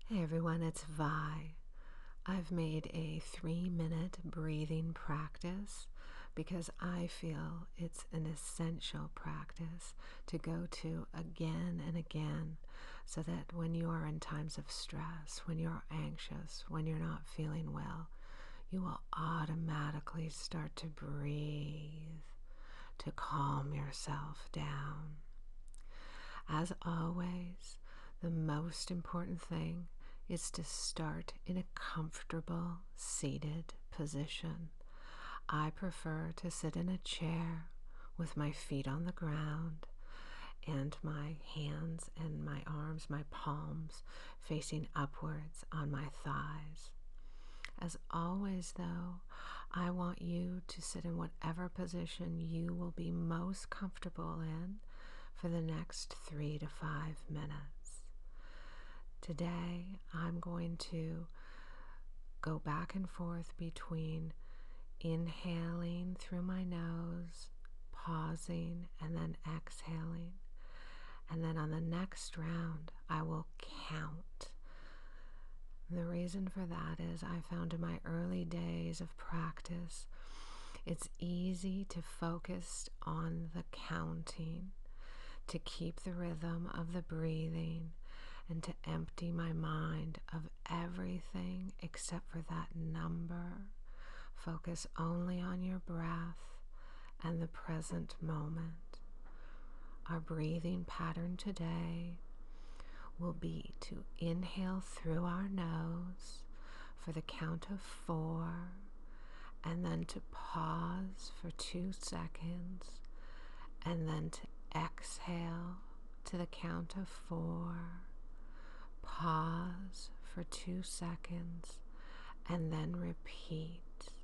Hey everyone, it's Vi. I've made a 3-minute breathing practice because I feel it's an essential practice to go to again and again so that when you are in times of stress, when you're anxious, when you're not feeling well, you will automatically start to breathe to calm yourself down. As always, the most important thing is to start in a comfortable seated position. I prefer to sit in a chair with my feet on the ground and my hands and my arms, my palms facing upwards on my thighs. As always, though, I want you to sit in whatever position you will be most comfortable in for the next 3 to 5 minutes. Today, I'm going to go back and forth between inhaling through my nose, pausing, and then exhaling. And then on the next round, I will count. The reason for that is I found in my early days of practice, it's easy to focus on the counting, to keep the rhythm of the breathing, and to empty my mind of everything except for that number. Focus only on your breath and the present moment. Our breathing pattern today will be to inhale through our nose for the count of 4, and then to pause for 2 seconds, and then to exhale to the count of 4, pause for 2 seconds, and then repeat.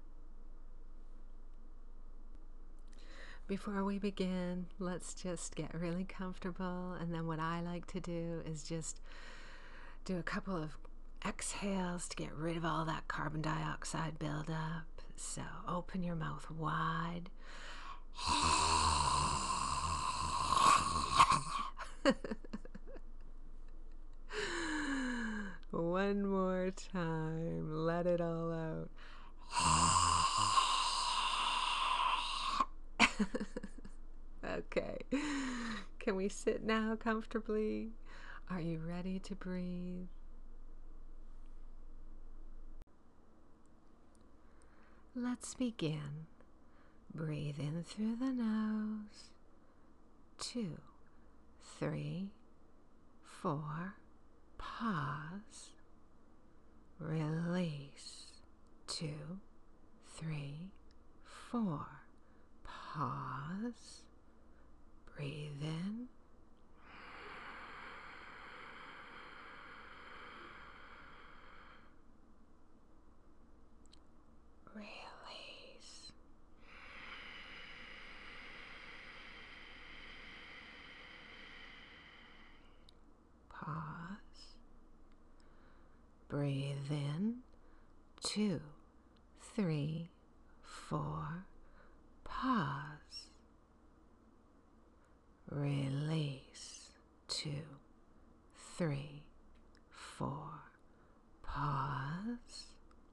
Before we begin, let's just get really comfortable, and then what I like to do is just do a couple of exhales to get rid of all that carbon dioxide buildup. So open your mouth wide. One more time. Let it all out. Okay. Can we sit now comfortably? Are you ready to breathe? Let's begin. Breathe in through the nose. 2, 3, 4. Pause. Release. 2, 3, 4. Pause. Breathe in. Release. Pause. Breathe in. 2, 3, 4. Pause. Release. 2, 3, 4. Pause.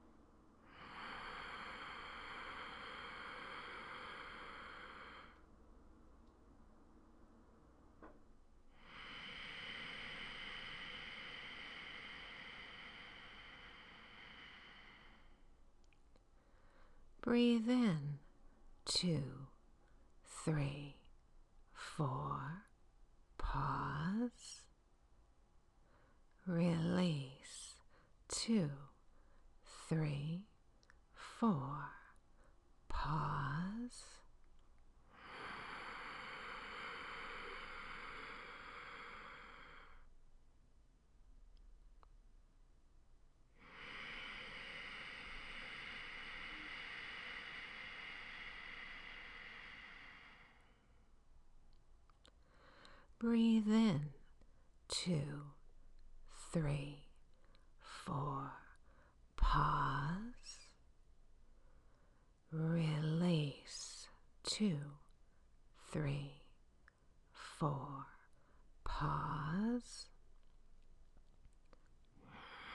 Breathe in. 2, 3, 4. Pause. Release. 2, 3, 4. Pause. Breathe in. 2, 3, 4. Pause. Release. 2, 3, 4. Pause.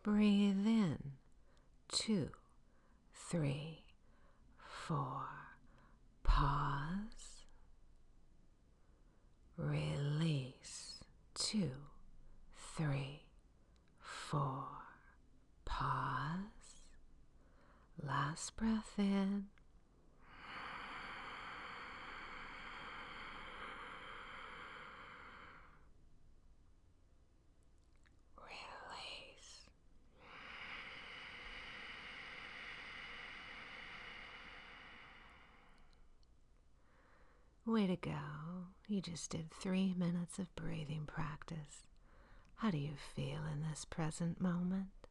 Breathe in. 2, 3, 4. Pause. Release. 2, 3, 4. Pause. Last breath in. Release. Way to go. You just did 3 minutes of breathing practice. How do you feel in this present moment?